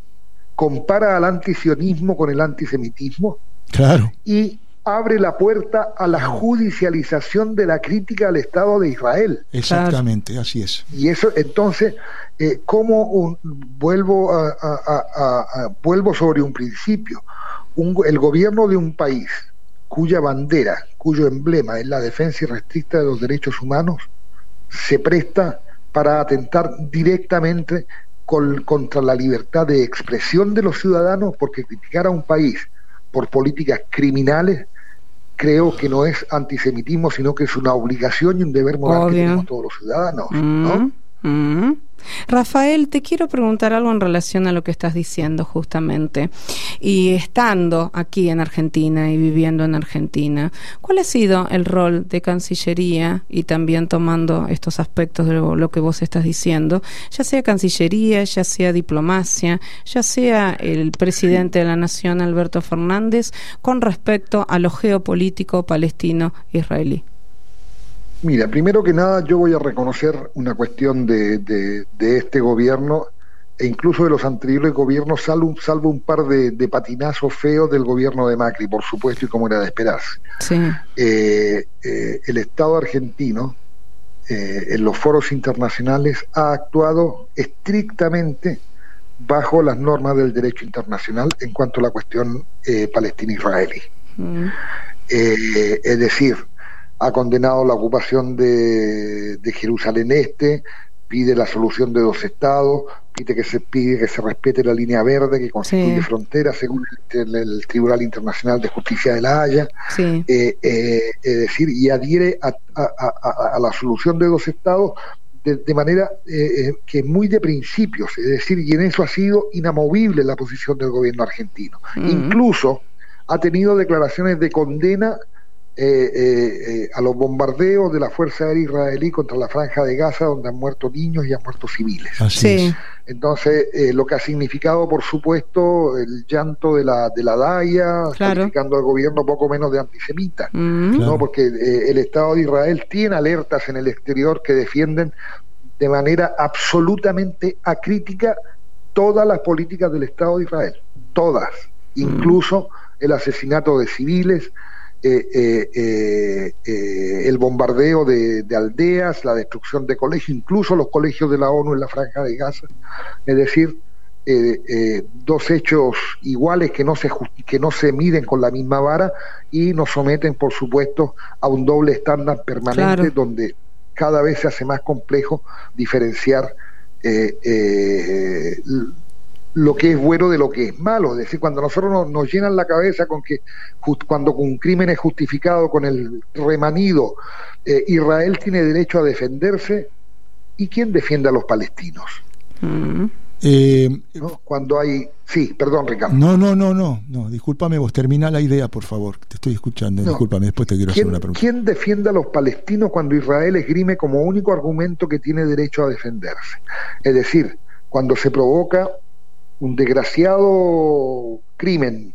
compara al antisionismo con el antisemitismo Claro. y abre la puerta a la judicialización de la crítica al Estado de Israel. Exactamente, así es. Y eso, entonces, eh, ¿cómo un- vuelvo, a, a- a- a- vuelvo sobre un principio? Un, el gobierno de un país cuya bandera, cuyo emblema es la defensa irrestricta de los derechos humanos, se presta para atentar directamente con, contra la libertad de expresión de los ciudadanos, porque criticar a un país por políticas criminales creo que no es antisemitismo, sino que es una obligación y un deber moral Obvio. que tenemos todos los ciudadanos, ¿no? Mm, mm. Rafael, te quiero preguntar algo en relación a lo que estás diciendo justamente. Y estando aquí en Argentina y viviendo en Argentina, ¿cuál ha sido el rol de Cancillería y también tomando estos aspectos de lo, lo que vos estás diciendo, ya sea Cancillería, ya sea diplomacia, ya sea el presidente de la Nación, Alberto Fernández, con respecto a lo geopolítico palestino-israelí? Mira, primero que nada yo voy a reconocer una cuestión de, de, de este gobierno e incluso de los anteriores gobiernos, salvo, salvo un par de, de patinazos feos del gobierno de Macri, por supuesto, y como era de esperarse. Sí. Eh, eh, el Estado argentino eh, en los foros internacionales ha actuado estrictamente bajo las normas del derecho internacional en cuanto a la cuestión eh, palestina-israelí. Mm. Eh, es decir, ha condenado la ocupación de, de Jerusalén Este, pide la solución de dos estados, pide que se pide que se respete la línea verde que constituye Sí. frontera según el, el Tribunal Internacional de Justicia de La Haya, Sí. eh, eh, es decir, y adhiere a, a, a, a la solución de dos estados de, de manera eh, que es muy de principios, es decir, y en eso ha sido inamovible la posición del gobierno argentino. Mm. Incluso ha tenido declaraciones de condena Eh, eh, eh, a los bombardeos de la Fuerza Aérea Israelí contra la Franja de Gaza, donde han muerto niños y han muerto civiles. Así Sí. es. Entonces, eh, lo que ha significado, por supuesto, el llanto de la de la Daya, Claro. calificando al gobierno poco menos de antisemita, Mm. Claro. ¿no? Porque eh, el Estado de Israel tiene alertas en el exterior que defienden de manera absolutamente acrítica todas las políticas del Estado de Israel, todas, incluso el asesinato de civiles, eh, eh, eh, eh, el bombardeo de, de aldeas, la destrucción de colegios, incluso los colegios de la ONU en la Franja de Gaza. Es decir, eh, eh, dos hechos iguales que no se justi- que no se miden con la misma vara y nos someten, por supuesto, a un doble estándar permanente, claro, donde cada vez se hace más complejo diferenciar eh, eh, lo que es bueno de lo que es malo. Es decir, cuando nosotros nos, nos llenan la cabeza con que just, cuando un crimen es justificado con el remanido, eh, Israel tiene derecho a defenderse, ¿y quién defiende a los palestinos? Mm. Eh, ¿No? Cuando hay... Sí, perdón, Ricardo. No, no, no, no, no, discúlpame vos, termina la idea, por favor, te estoy escuchando, no, discúlpame, después te quiero hacer una pregunta. ¿Quién defiende a los palestinos cuando Israel esgrime como único argumento que tiene derecho a defenderse? Es decir, cuando se provoca un desgraciado crimen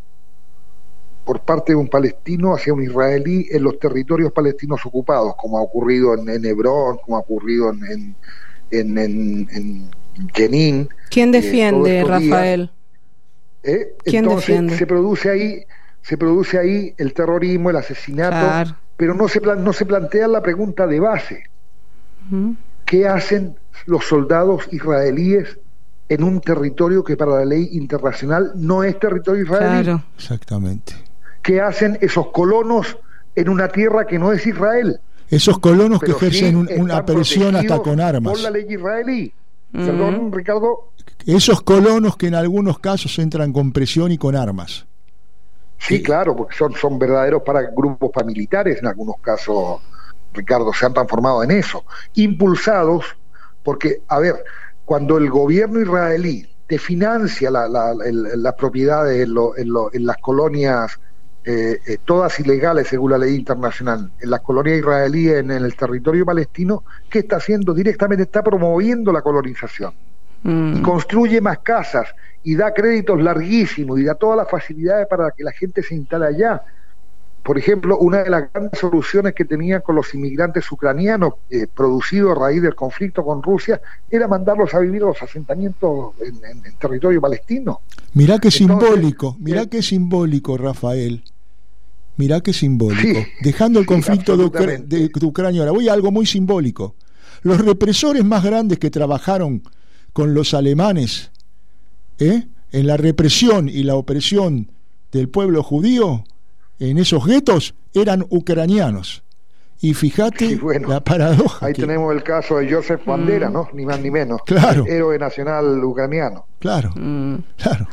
por parte de un palestino hacia un israelí en los territorios palestinos ocupados, como ha ocurrido en, en Hebrón, como ha ocurrido en, en, en, en, en Jenin. ¿Quién defiende, eh, Rafael? ¿Eh? ¿Quién Entonces defiende? se produce ahí, se produce ahí el terrorismo, el asesinato, claro, pero no se plan, no se plantea la pregunta de base. Uh-huh. ¿Qué hacen los soldados israelíes en un territorio que para la ley internacional no es territorio israelí? Claro. Exactamente. ¿Qué hacen esos colonos en una tierra que no es Israel? Esos colonos pero que ejercen sí un, una presión hasta con armas. Por la ley israelí. Uh-huh. Perdón, Ricardo. Esos colonos que en algunos casos entran con presión y con armas. Sí, eh, claro, porque son, son verdaderos para grupos paramilitares en algunos casos, Ricardo, se han transformado en eso. Impulsados, porque, a ver, cuando el gobierno israelí te financia las la, la, la propiedades en, lo, en, lo, en las colonias, eh, eh, todas ilegales según la ley internacional, en las colonias israelíes en, en el territorio palestino, ¿qué está haciendo? Directamente está promoviendo la colonización. Mm. Y construye más casas y da créditos larguísimos y da todas las facilidades para que la gente se instale allá. Por ejemplo, una de las grandes soluciones que tenían con los inmigrantes ucranianos eh, producidos a raíz del conflicto con Rusia era mandarlos a vivir a los asentamientos en, en, en territorio palestino. Mirá qué simbólico, mirá eh, qué simbólico, Rafael. Mirá qué simbólico. Sí, Dejando el conflicto sí, de, Ucra- de, de Ucrania. Ahora voy a algo muy simbólico. Los represores más grandes que trabajaron con los alemanes ¿eh? en la represión y la opresión del pueblo judío en esos guetos eran ucranianos. Y fíjate sí, bueno, la paradoja. Ahí que... tenemos el caso de Joseph Bandera, mm. ¿no? Ni más ni menos. Claro. Héroe nacional ucraniano. Claro, mm. claro.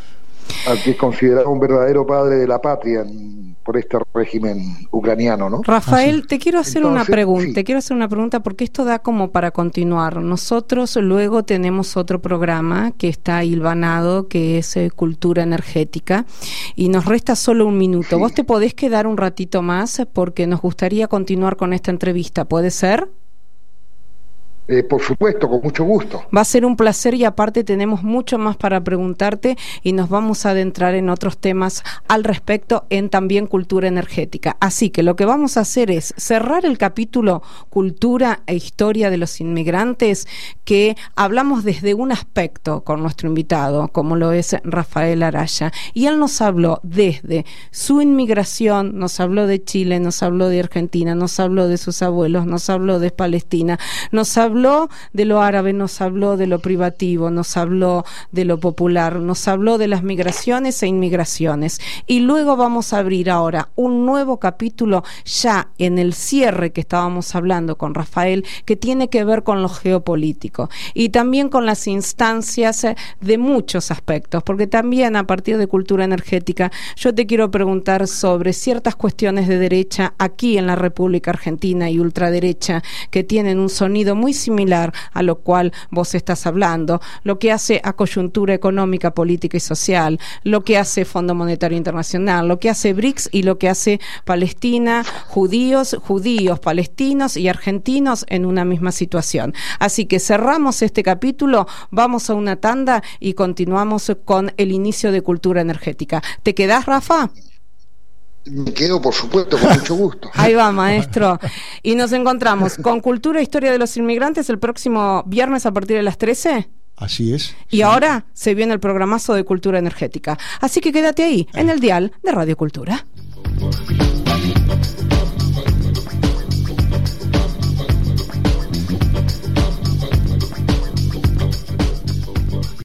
Al que es considerado un verdadero padre de la patria en, por este régimen ucraniano, ¿no? Rafael, te quiero hacer Entonces, una pregunta, sí. te quiero hacer una pregunta porque esto da como para continuar. Nosotros luego tenemos otro programa que está hilvanado, que es eh, Cultura Energética, y nos resta solo un minuto. Sí. ¿Vos te podés quedar un ratito más? Porque nos gustaría continuar con esta entrevista, ¿puede ser? Eh, por supuesto, con mucho gusto. Va a ser un placer y aparte tenemos mucho más para preguntarte y nos vamos a adentrar en otros temas al respecto en también Cultura Energética. Así que lo que vamos a hacer es cerrar el capítulo Cultura e Historia de los Inmigrantes, que hablamos desde un aspecto con nuestro invitado, como lo es Rafael Araya, y él nos habló desde su inmigración, nos habló de Chile, nos habló de Argentina, nos habló de sus abuelos, nos habló de Palestina, nos habló habló de lo árabe, nos habló de lo privativo, nos habló de lo popular, nos habló de las migraciones e inmigraciones. Y luego vamos a abrir ahora un nuevo capítulo ya en el cierre que estábamos hablando con Rafael, que tiene que ver con lo geopolítico y también con las instancias de muchos aspectos, porque también a partir de Cultura Energética yo te quiero preguntar sobre ciertas cuestiones de derecha aquí en la República Argentina y ultraderecha que tienen un sonido muy similar a lo cual vos estás hablando, lo que hace a coyuntura económica, política y social, lo que hace Fondo Monetario Internacional, lo que hace BRICS y lo que hace Palestina, judíos, judíos, palestinos y argentinos en una misma situación. Así que cerramos este capítulo, vamos a una tanda y continuamos con el inicio de Cultura Energética. ¿Te quedás, Rafa? Me quedo, por supuesto, con mucho gusto. Ahí va, maestro. Y nos encontramos con Cultura e Historia de los Inmigrantes el próximo viernes a partir de las trece. Así es. Y sí. Ahora se viene el programazo de Cultura Energética. Así que quédate ahí, en el dial de Radio Cultura.